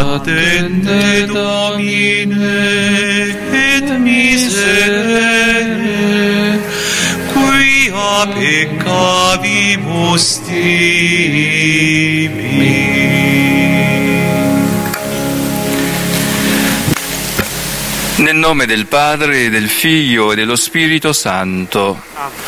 Attende Domine et miserere, quia peccavimus timi. Nel nome del Padre, del Figlio e dello Spirito Santo.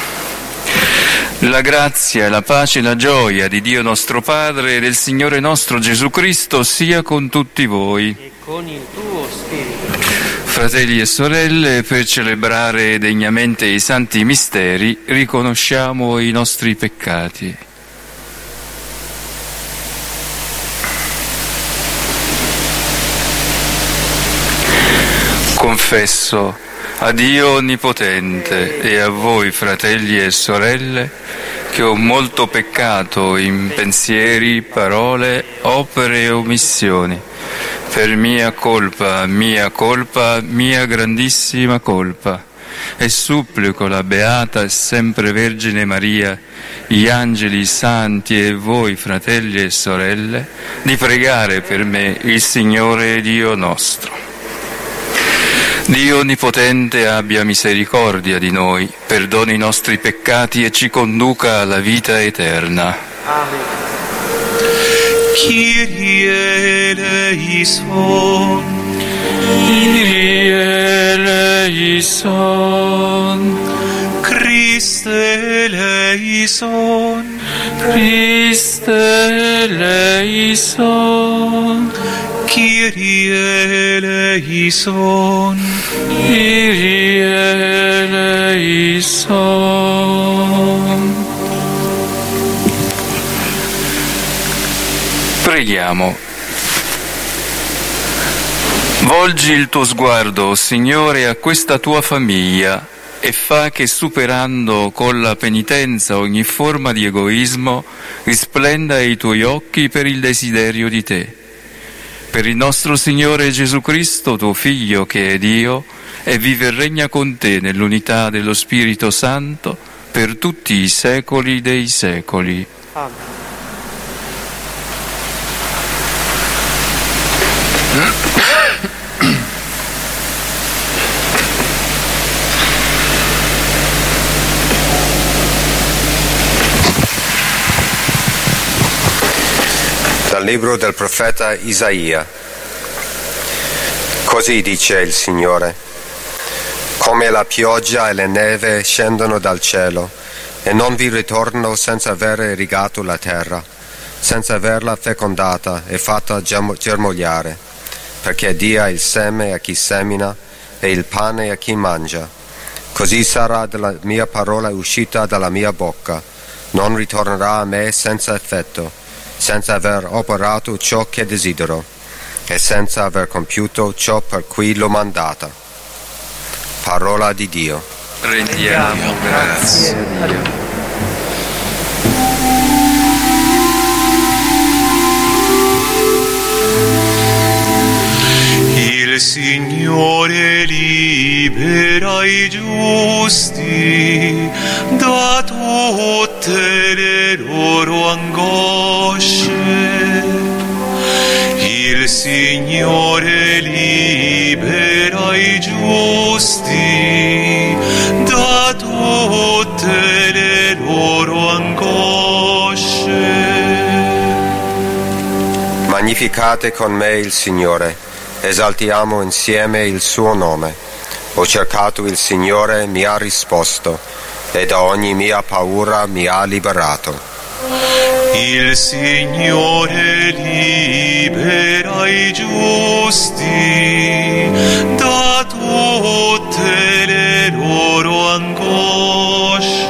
La grazia, la pace e la gioia di Dio nostro Padre e del Signore nostro Gesù Cristo sia con tutti voi. E con il tuo spirito. Fratelli e sorelle, per celebrare degnamente i santi misteri, riconosciamo i nostri peccati. Confesso a Dio Onnipotente e a voi, fratelli e sorelle, che ho molto peccato in pensieri, parole, opere e omissioni, per mia colpa, mia grandissima colpa, e supplico la Beata e sempre Vergine Maria, gli angeli, i santi e voi, fratelli e sorelle, di pregare per me il Signore Dio nostro. Dio Onnipotente abbia misericordia di noi, perdoni i nostri peccati e ci conduca alla vita eterna. Amen. Kyrie eleison, Kyrie eleison, Christe eleison, Christe eleison, Kyrie eleison, Kyrie eleison. Preghiamo. Volgi il tuo sguardo, Signore, a questa tua famiglia e fa che, superando con la penitenza ogni forma di egoismo, risplenda ai tuoi occhi per il desiderio di te. Per il nostro Signore Gesù Cristo, tuo Figlio, che è Dio, e vive e regna con te nell'unità dello Spirito Santo, per tutti i secoli dei secoli. Amen. Dal libro del profeta Isaia. Così dice il Signore: come la pioggia e la neve scendono dal cielo e non vi ritornano senza aver irrigato la terra, senza averla fecondata e fatta germogliare, perché dia il seme a chi semina e il pane a chi mangia. Così sarà della mia parola uscita dalla mia bocca, non ritornerà a me senza effetto, senza aver operato ciò che desidero e senza aver compiuto ciò per cui l'ho mandata. Parola di Dio. Rendiamo grazie a Dio. Il Signore libera i giusti da tutte le loro angosce. Il Signore libera i giusti da tutte le loro angosce. Magnificate con me il Signore, esaltiamo insieme il suo nome. Ho cercato il Signore, mi ha risposto, e da ogni mia paura mi ha liberato. Il Signore libera i giusti da tutte le loro angosce.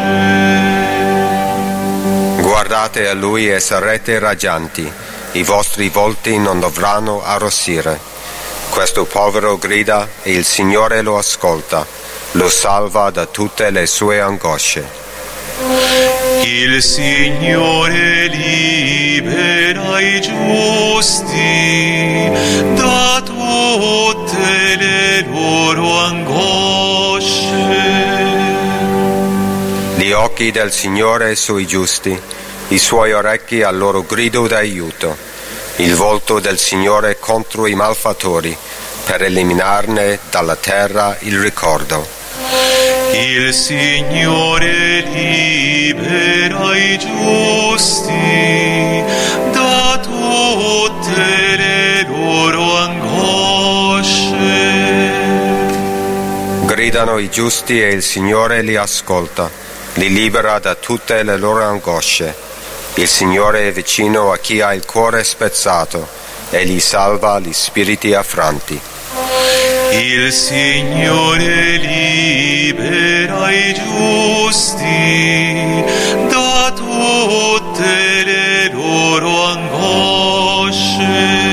Guardate a Lui e sarete raggianti, i vostri volti non dovranno arrossire. Questo povero grida e il Signore lo ascolta, lo salva da tutte le sue angosce. Il Signore libera i giusti da tutte le loro angosce. Gli occhi del Signore sui giusti, i suoi orecchi al loro grido d'aiuto. il volto del Signore contro i malfattori, per eliminarne dalla terra il ricordo. Il Signore libera i giusti da tutte le loro angosce. Gridano i giusti e il Signore li ascolta, li libera da tutte le loro angosce. Il Signore è vicino a chi ha il cuore spezzato e gli salva gli spiriti affranti. Il Signore libera i giusti da tutte le loro angosce.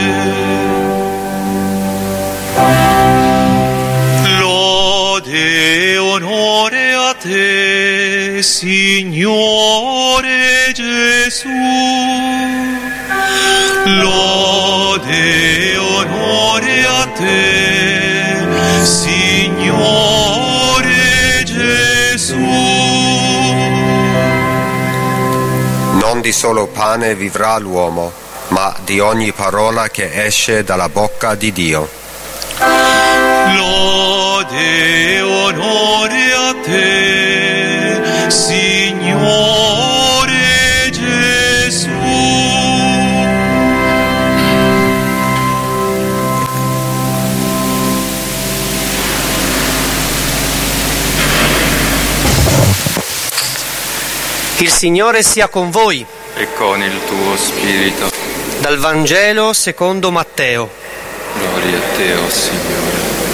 Lode e onore a te, Signore Gesù. Lode e onore a te, Signore Gesù. Non di solo pane vivrà l'uomo, ma di ogni parola che esce dalla bocca di Dio. Lode e onore a te, Signore Gesù. Il Signore sia con voi. E con il tuo spirito. Dal Vangelo secondo Matteo. Gloria a te, o Signore.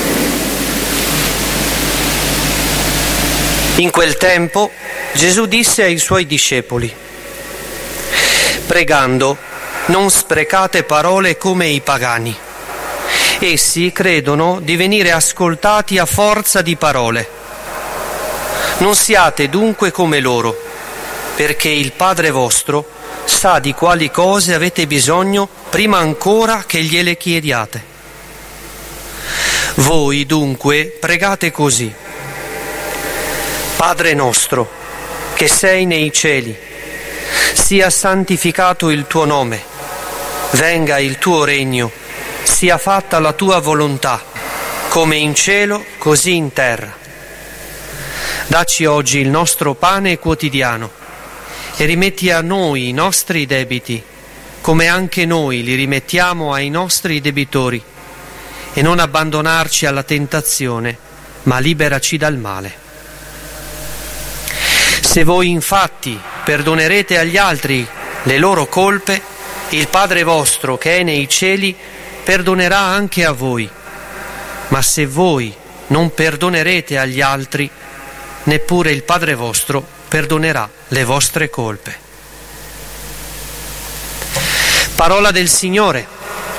In quel tempo Gesù disse ai suoi discepoli: pregando, non sprecate parole come i pagani. Essi credono di venire ascoltati a forza di parole. Non siate dunque come loro, perché il Padre vostro sa di quali cose avete bisogno prima ancora che gliele chiediate. Voi dunque pregate così: Padre nostro, che sei nei cieli, sia santificato il tuo nome, venga il tuo regno, sia fatta la tua volontà, come in cielo così in terra. Dacci oggi il nostro pane quotidiano e rimetti a noi i nostri debiti, come anche noi li rimettiamo ai nostri debitori, e non abbandonarci alla tentazione, ma liberaci dal male. Se voi infatti perdonerete agli altri le loro colpe, il Padre vostro che è nei cieli perdonerà anche a voi. Ma se voi non perdonerete agli altri, neppure il Padre vostro perdonerà le vostre colpe. Parola del Signore.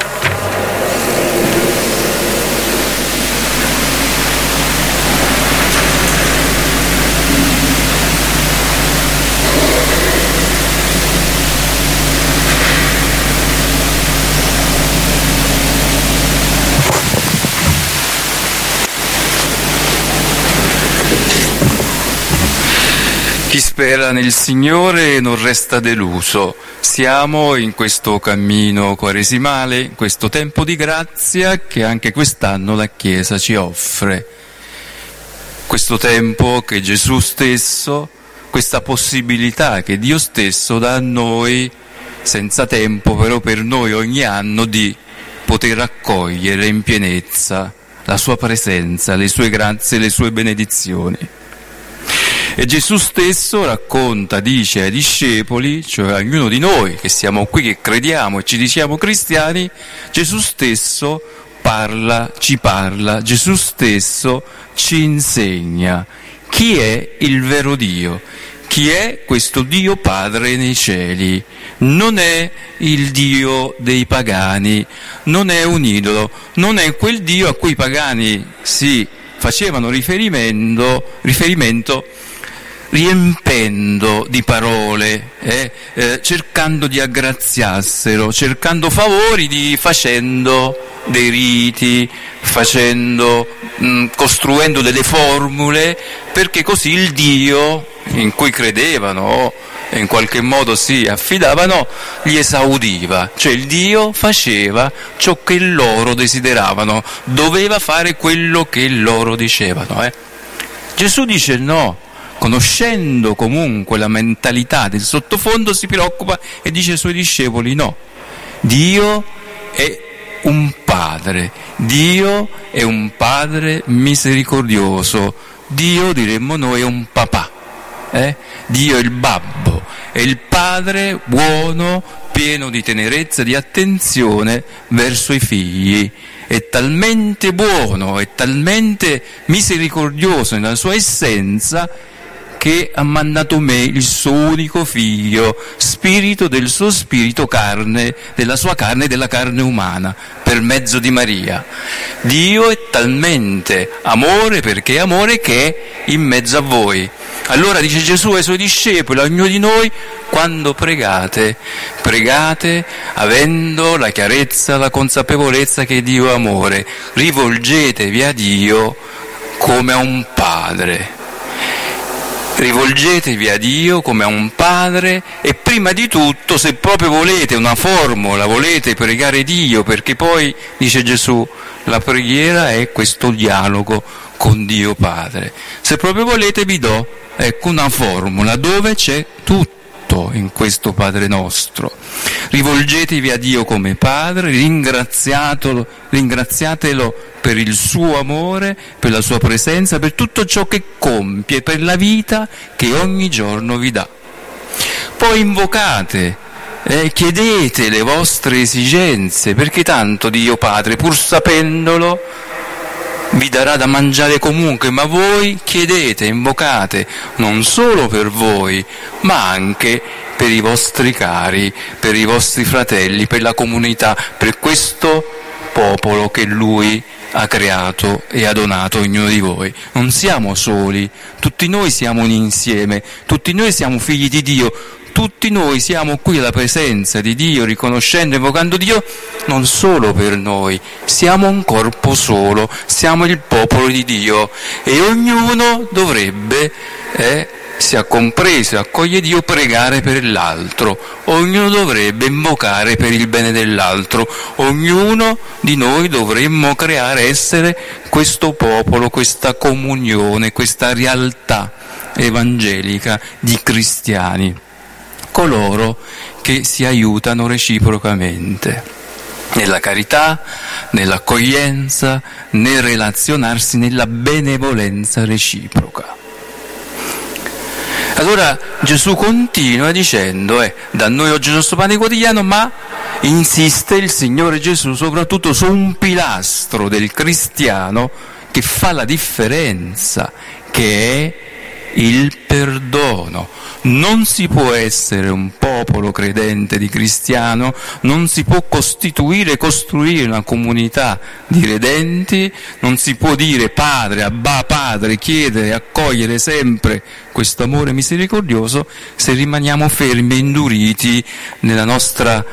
Chi spera nel Signore non resta deluso. Siamo in questo cammino quaresimale, in questo tempo di grazia che anche quest'anno la Chiesa ci offre. Questo tempo che Gesù stesso, questa possibilità che Dio stesso dà a noi, senza tempo però per noi ogni anno, di poter accogliere in pienezza la sua presenza, le sue grazie, le sue benedizioni. E Gesù stesso racconta, dice ai discepoli, cioè a ognuno di noi che siamo qui, che crediamo e ci diciamo cristiani, Gesù stesso ci parla, Gesù stesso ci insegna chi è il vero Dio, chi è questo Dio Padre nei cieli. Non è il Dio dei pagani, non è un idolo, non è quel Dio a cui i pagani si facevano riferimento riempendo di parole, cercando di aggraziarselo, cercando favori, facendo dei riti, costruendo delle formule, perché così il Dio in cui credevano e in qualche modo si affidavano, li esaudiva, cioè il Dio faceva ciò che loro desideravano, doveva fare quello che loro dicevano. Gesù dice no, conoscendo comunque la mentalità del sottofondo si preoccupa e dice ai suoi discepoli no, Dio è un Padre, Dio è un Padre misericordioso, Dio, diremmo noi, è un papà, Dio è il babbo, è il Padre buono, pieno di tenerezza, di attenzione verso i figli, è talmente buono, è talmente misericordioso nella sua essenza che ha mandato me, il suo unico figlio, spirito del suo spirito, carne, della sua carne e della carne umana, per mezzo di Maria. Dio è talmente amore, perché è amore, che è in mezzo a voi. Allora dice Gesù ai suoi discepoli, a ognuno di noi, quando pregate, pregate avendo la chiarezza, la consapevolezza che Dio è amore, rivolgetevi a Dio come a un Padre. Rivolgetevi a Dio come a un Padre e prima di tutto, se proprio volete una formula, volete pregare Dio, perché poi, dice Gesù, la preghiera è questo dialogo con Dio Padre. Se proprio volete vi do, una formula dove c'è tutto in questo Padre nostro. Rivolgetevi a Dio come Padre, ringraziatelo per il suo amore, per la sua presenza, per tutto ciò che compie, per la vita che ogni giorno vi dà. Poi invocate, chiedete le vostre esigenze, perché tanto Dio Padre, pur sapendolo, vi darà da mangiare comunque, ma voi chiedete, invocate, non solo per voi, ma anche per i vostri cari, per i vostri fratelli, per la comunità, per questo popolo che Lui ha creato e ha donato a ognuno di voi. Non siamo soli, tutti noi siamo un insieme, tutti noi siamo figli di Dio, tutti noi siamo qui alla presenza di Dio, riconoscendo e invocando Dio, non solo per noi, siamo un corpo solo, siamo il popolo di Dio e ognuno dovrebbe, se ha compreso e accoglie Dio, pregare per l'altro, ognuno dovrebbe invocare per il bene dell'altro, ognuno di noi dovremmo creare, essere questo popolo, questa comunione, questa realtà evangelica di cristiani, coloro che si aiutano reciprocamente nella carità, nell'accoglienza, nel relazionarsi, nella benevolenza reciproca. Allora Gesù continua dicendo, da noi oggi il nostro pane quotidiano, ma insiste il Signore Gesù soprattutto su un pilastro del cristiano che fa la differenza, che è il perdono. Non si può essere un popolo credente di cristiano, non si può costruire una comunità di credenti, non si può dire Padre, Abba Padre, chiedere, accogliere sempre questo amore misericordioso se rimaniamo fermi e induriti nella nostra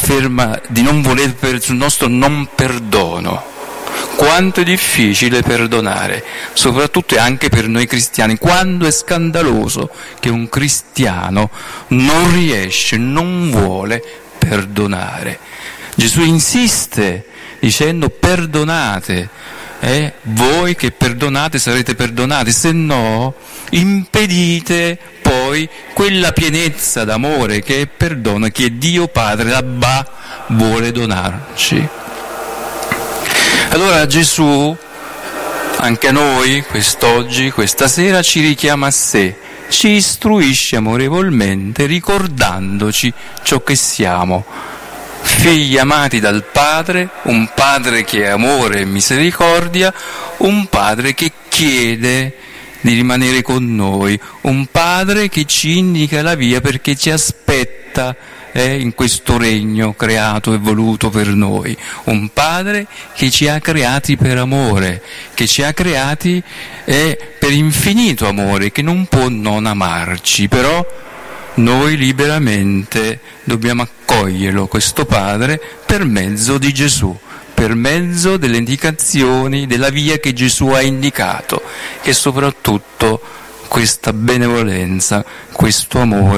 sul nostro non perdono. Quanto è difficile perdonare, soprattutto e anche per noi cristiani, quando è scandaloso che un cristiano non riesce, non vuole perdonare. Gesù insiste dicendo perdonate, voi che perdonate sarete perdonati, se no impedite poi quella pienezza d'amore che è perdono, che Dio Padre, Abba, vuole donarci. Allora Gesù, anche a noi, quest'oggi, questa sera, ci richiama a sé, ci istruisce amorevolmente, ricordandoci ciò che siamo, figli amati dal Padre, un Padre che è amore e misericordia, un Padre che chiede di rimanere con noi, un Padre che ci indica la via perché ci aspetta in questo regno creato e voluto per noi, un Padre che ci ha creati per amore, che ci ha creati per infinito amore, che non può non amarci, però noi liberamente dobbiamo accoglierlo, questo Padre, per mezzo di Gesù, per mezzo delle indicazioni, della via che Gesù ha indicato, che soprattutto questa benevolenza, questo amore,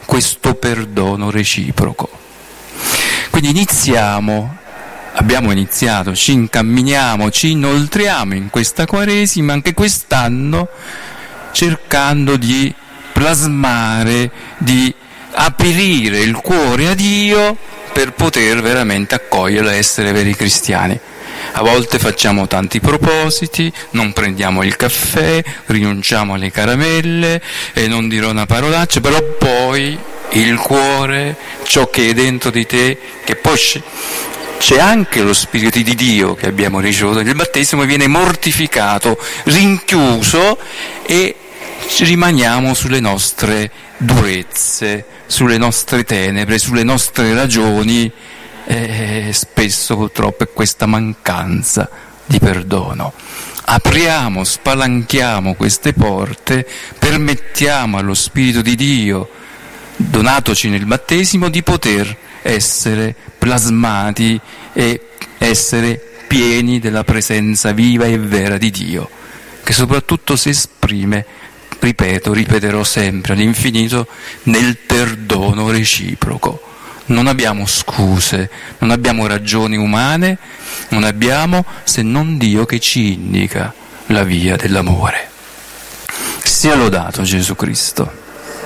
questo perdono reciproco. Quindi abbiamo iniziato, ci incamminiamo, ci inoltriamo in questa Quaresima anche quest'anno, cercando di plasmare, di aprire il cuore a Dio per poter veramente accoglierlo e essere veri cristiani. A volte facciamo tanti propositi, non prendiamo il caffè, rinunciamo alle caramelle e non dirò una parolaccia, però poi il cuore, ciò che è dentro di te, che poi c'è anche lo Spirito di Dio che abbiamo ricevuto nel battesimo, viene mortificato, rinchiuso e rimaniamo sulle nostre durezze, sulle nostre tenebre, sulle nostre ragioni. Spesso purtroppo è questa mancanza di perdono. Apriamo, spalanchiamo queste porte, permettiamo allo Spirito di Dio, donatoci nel battesimo, di poter essere plasmati e essere pieni della presenza viva e vera di Dio, che soprattutto si esprime, ripeterò sempre all'infinito, nel perdono reciproco. Non abbiamo scuse, non abbiamo ragioni umane, non abbiamo se non Dio che ci indica la via dell'amore. Sia lodato Gesù Cristo.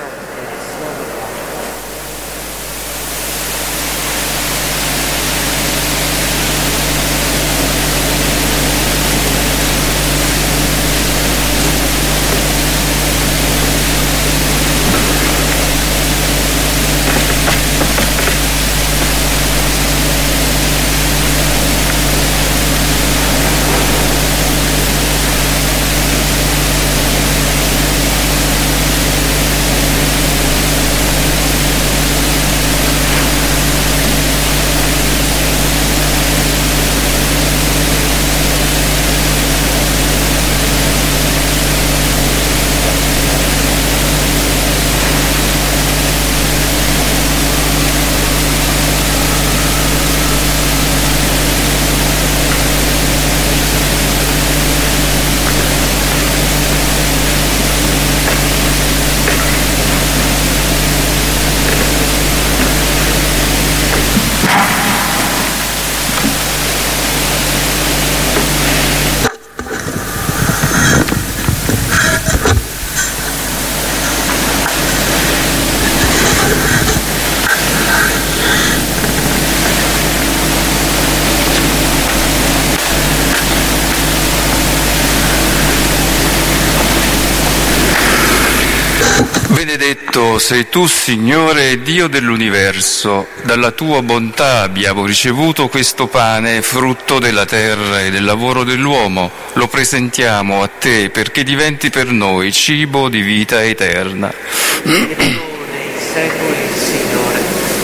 Benedetto sei tu, Signore, Dio dell'universo. Dalla tua bontà abbiamo ricevuto questo pane, frutto della terra e del lavoro dell'uomo. Lo presentiamo a te perché diventi per noi cibo di vita eterna. Nei secoli, Signore.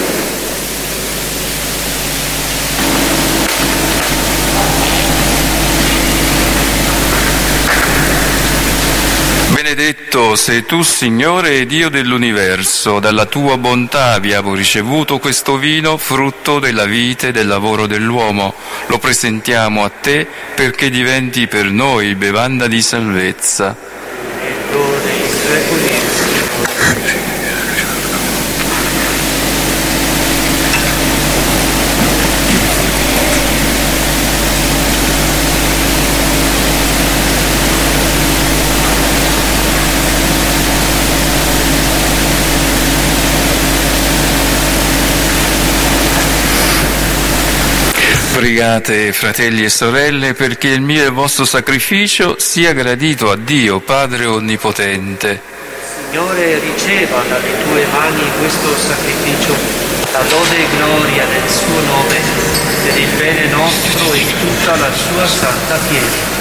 Benedetto sei tu, Signore, Dio dell'universo. Dalla tua bontà abbiamo ricevuto questo vino, frutto della vita e del lavoro dell'uomo. Lo presentiamo a te perché diventi per noi bevanda di salvezza. Nei secoli, Signore. Pregate, fratelli e sorelle, perché il mio e il vostro sacrificio sia gradito a Dio, Padre Onnipotente. Signore, riceva dalle tue mani questo sacrificio, la lode e gloria del suo nome, per il bene nostro e tutta la sua santa Chiesa.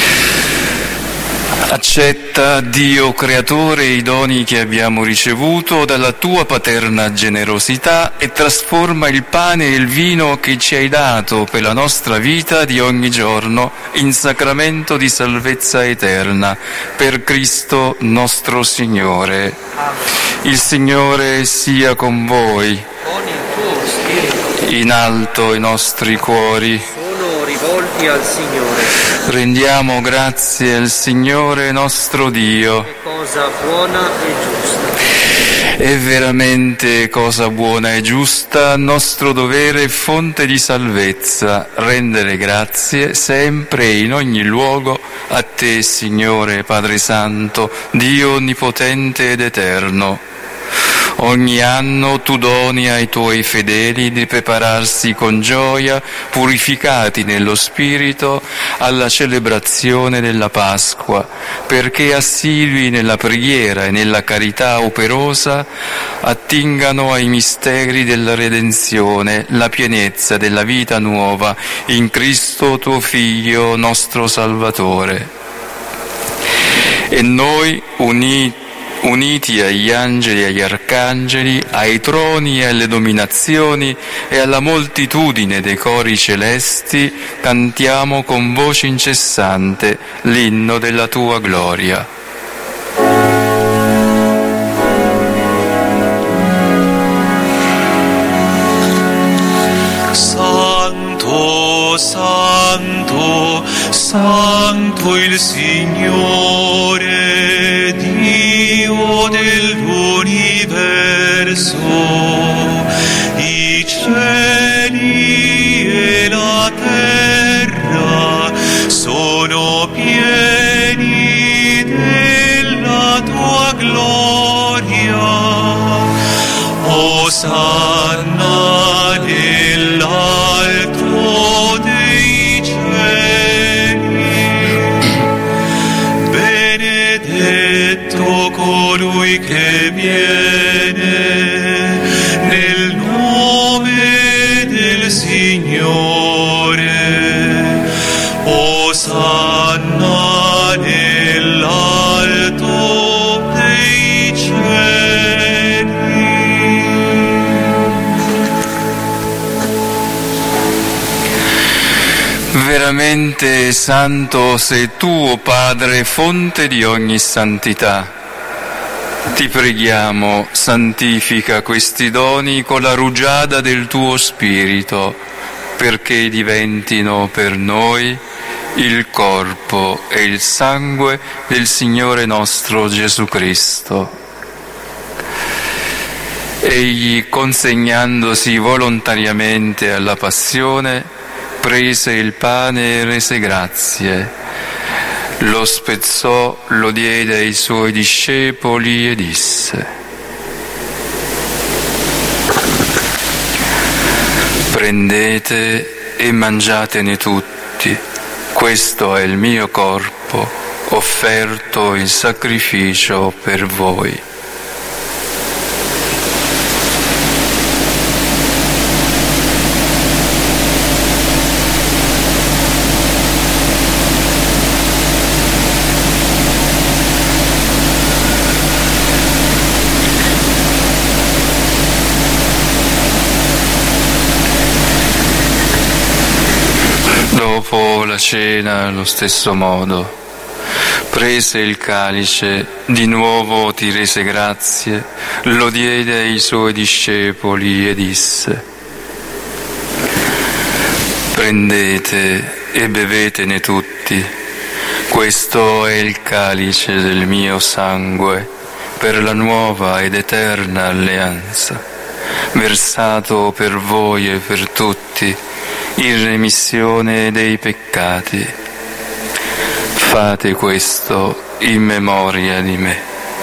Accetta, Dio Creatore, i doni che abbiamo ricevuto dalla tua paterna generosità e trasforma il pane e il vino che ci hai dato per la nostra vita di ogni giorno in sacramento di salvezza eterna, per Cristo nostro Signore. Il Signore sia con voi. Con il tuo spirito. In alto i nostri cuori. Sono rivolti al Signore. Rendiamo grazie al Signore nostro Dio. È cosa buona e giusta. È veramente cosa buona e giusta, nostro dovere e fonte di salvezza, rendere grazie sempre e in ogni luogo a Te, Signore Padre Santo, Dio onnipotente ed eterno. Ogni anno Tu doni ai Tuoi fedeli di prepararsi con gioia, purificati nello Spirito, alla celebrazione della Pasqua, perché assidui nella preghiera e nella carità operosa attingano ai misteri della redenzione, la pienezza della vita nuova in Cristo Tuo Figlio, nostro Salvatore. E noi, uniti agli angeli e agli arcangeli, ai troni e alle dominazioni e alla moltitudine dei cori celesti, cantiamo con voce incessante l'inno della Tua gloria. Santo, Santo, Santo il Signore, Dio dell'universo, i cieli e la terra sono pieni della Tua gloria. Osanna nell'alto dei cieli, benedetto colui che viene nel nome del Signore. Osanna nell'alto dei cieli. Veramente santo sei Tu, o Padre, fonte di ogni santità. Ti preghiamo, santifica questi doni con la rugiada del Tuo Spirito, perché diventino per noi il corpo e il sangue del Signore nostro Gesù Cristo. Egli, consegnandosi volontariamente alla passione, prese il pane e rese grazie, lo spezzò, lo diede ai Suoi discepoli e disse: prendete e mangiatene tutti, questo è il mio corpo, offerto in sacrificio per voi. Dopo la cena, allo stesso modo, prese il calice, di nuovo ti rese grazie, lo diede ai Suoi discepoli e disse: prendete e bevetene tutti, questo è il calice del mio sangue, per la nuova ed eterna alleanza, versato per voi e per tutti, in remissione dei peccati. Fate questo in memoria di me.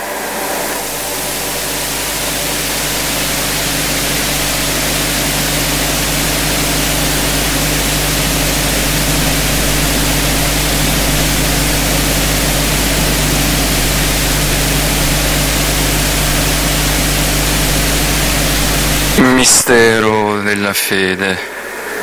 Mistero della fede.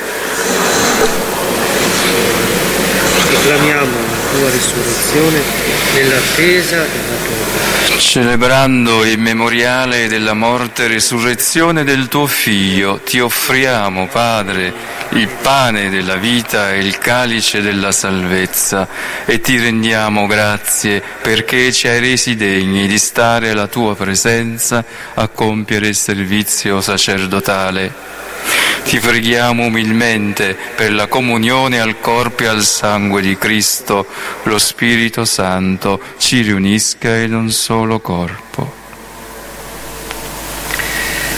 Proclamiamo la Tua risurrezione nell'attesa della Tua. Celebrando il memoriale della morte e risurrezione del Tuo Figlio, Ti offriamo, Padre, il pane della vita e il calice della salvezza, e Ti rendiamo grazie perché ci hai resi degni di stare alla Tua presenza a compiere il servizio sacerdotale. Ti preghiamo umilmente per la comunione al corpo e al sangue di Cristo, lo Spirito Santo ci riunisca in un solo corpo.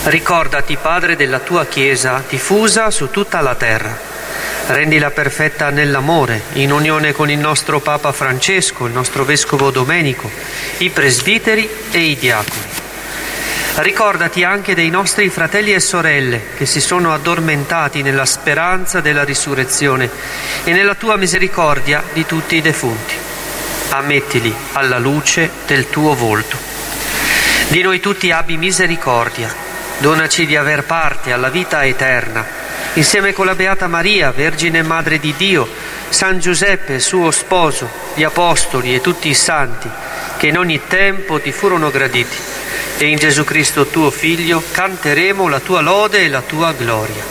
Ricordati, Padre, della tua Chiesa diffusa su tutta la terra. Rendila perfetta nell'amore, in unione con il nostro Papa Francesco, il nostro Vescovo Domenico, i presbiteri e i diaconi. Ricordati anche dei nostri fratelli e sorelle che si sono addormentati nella speranza della risurrezione e nella tua misericordia di tutti i defunti. Ammettili alla luce del tuo volto. Di noi tutti abbi misericordia. Donaci di aver parte alla vita eterna, insieme con la Beata Maria, Vergine Madre di Dio, San Giuseppe, suo sposo, gli Apostoli e tutti i santi, che in ogni tempo ti furono graditi. E in Gesù Cristo tuo Figlio canteremo la tua lode e la tua gloria.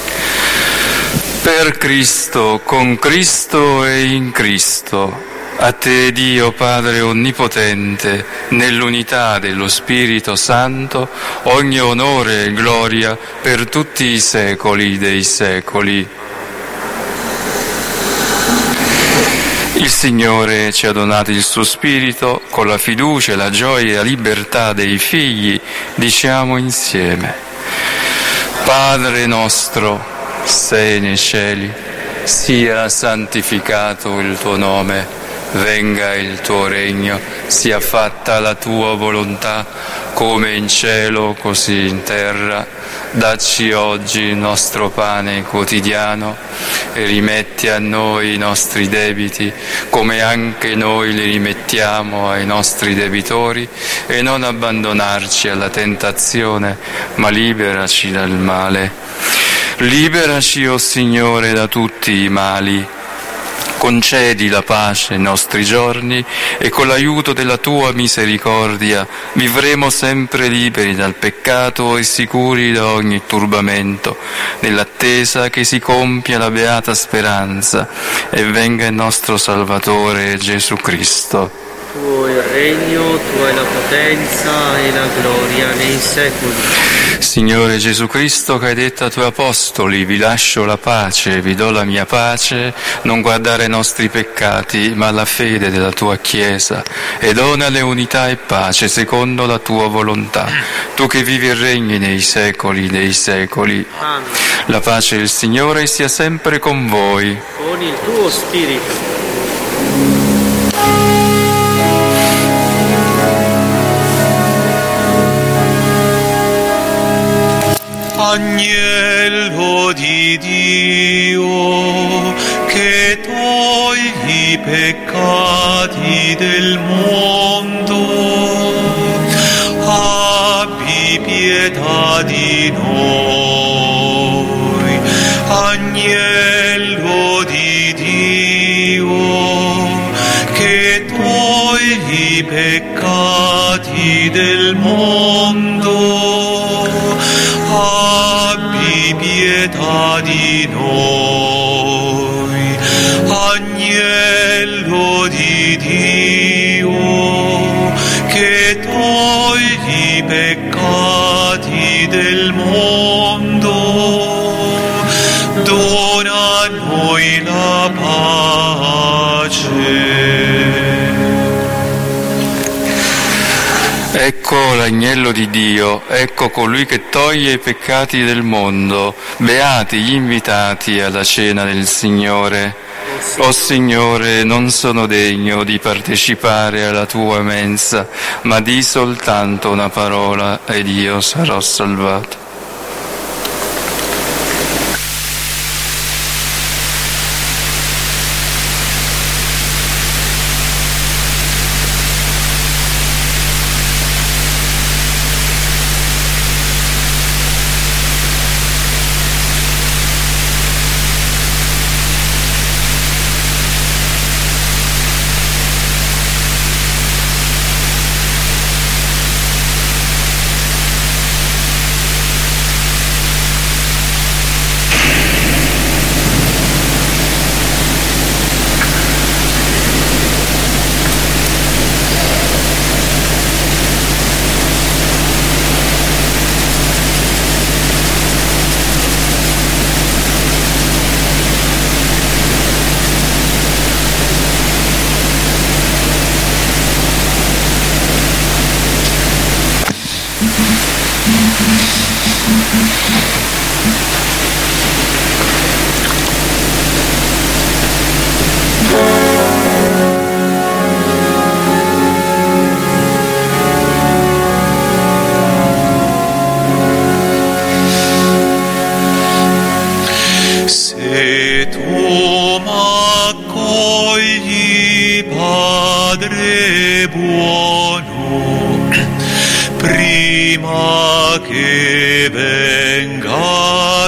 Per Cristo, con Cristo e in Cristo, a te Dio Padre Onnipotente, nell'unità dello Spirito Santo, ogni onore e gloria per tutti i secoli dei secoli. Il Signore ci ha donato il suo Spirito, con la fiducia, la gioia e la libertà dei figli diciamo insieme: Padre nostro, sei nei cieli, sia santificato il tuo nome, venga il tuo regno, sia fatta la tua volontà, come in cielo così in terra. Dacci oggi il nostro pane quotidiano e rimetti a noi i nostri debiti, come anche noi li rimettiamo ai nostri debitori, e non abbandonarci alla tentazione, ma liberaci dal male. Liberaci, o Signore, da tutti i mali. Concedi la pace ai nostri giorni e con l'aiuto della tua misericordia vivremo sempre liberi dal peccato e sicuri da ogni turbamento, nell'attesa che si compia la beata speranza e venga il nostro Salvatore Gesù Cristo. Tuo è il regno, tua è la potenza e la gloria nei secoli. Signore Gesù Cristo, che hai detto ai tuoi apostoli: vi lascio la pace, vi do la mia pace, non guardare ai nostri peccati, ma alla fede della tua Chiesa, e donale unità e pace secondo la tua volontà. Tu che vivi e regni nei secoli dei secoli. Amen. La pace del Signore sia sempre con voi. Con il tuo spirito. Agnello di Dio, che togli i peccati del mondo, abbi pietà di noi. Agnello di Dio, che togli i peccati del mondo, abbi pietà di noi. Agnello di Dio, che togli i peccati del mondo, dona a noi la pace. Ecco l'agnello di Dio, ecco colui che toglie i peccati del mondo. Beati gli invitati alla cena del Signore. O Signore, non sono degno di partecipare alla tua mensa, ma di soltanto una parola ed io sarò salvato. Se tu m'accogli, Padre buono, prima che venga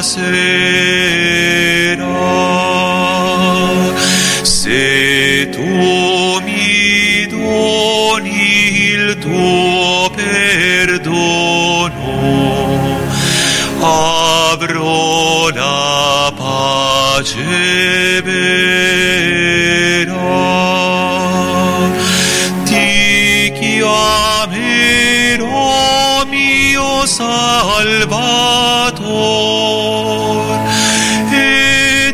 sera, se tu mi doni il tuo perdono, avrò la pace vera. Ti chiamerò mio Salvator e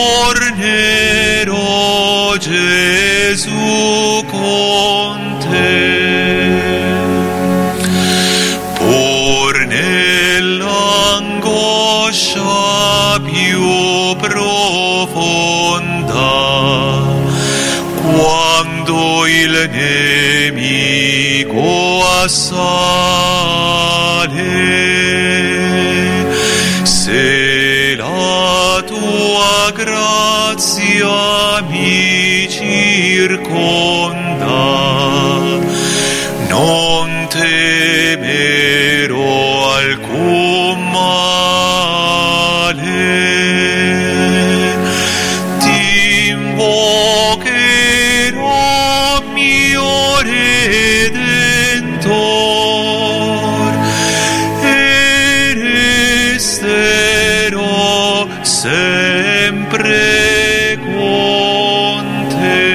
tornerò, Gesù, con te. Pur nell'angoscia più profonda, quando il nemico assale, se la tua grazia mi circonda, non temerò alcun male. Ti invocherò, mio Redentor, e resterò sempre con te.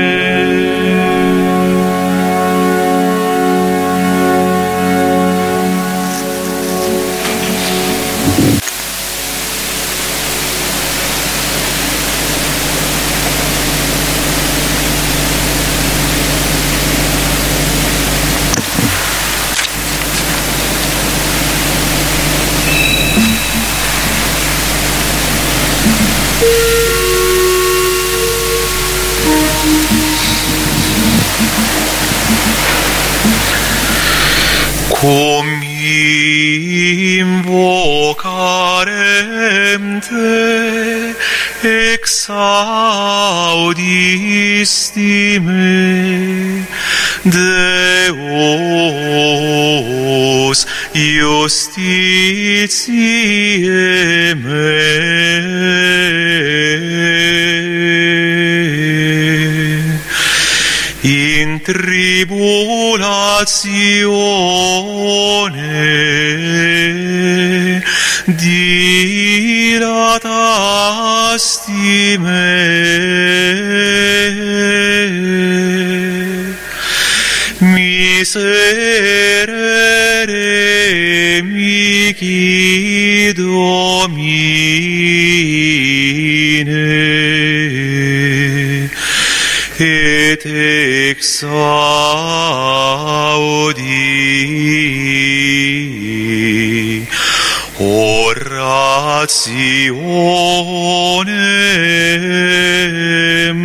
Cum invocarem te, exaudisti me, Deus justitiae me. In tribulazione dilatasti me, miserere mihi Domine, et exaudi orationem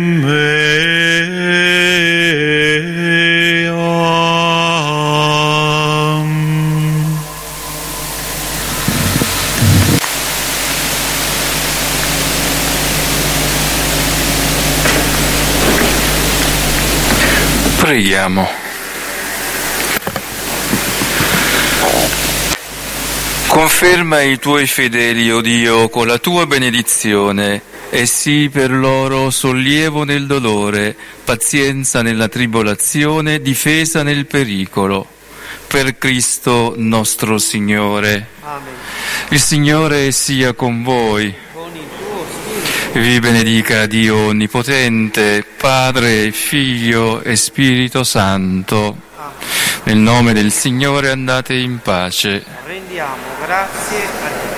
meam. Preghiamo. Conferma i tuoi fedeli, o Dio, con la tua benedizione, e sii per loro sollievo nel dolore, pazienza nella tribolazione, difesa nel pericolo. Per Cristo nostro Signore. Amen. Il Signore sia con voi. Con il tuo spirito. Vi benedica Dio Onnipotente, Padre, Figlio e Spirito Santo. Amen. Nel nome del Signore andate in pace. Rendiamo grazie a Dio.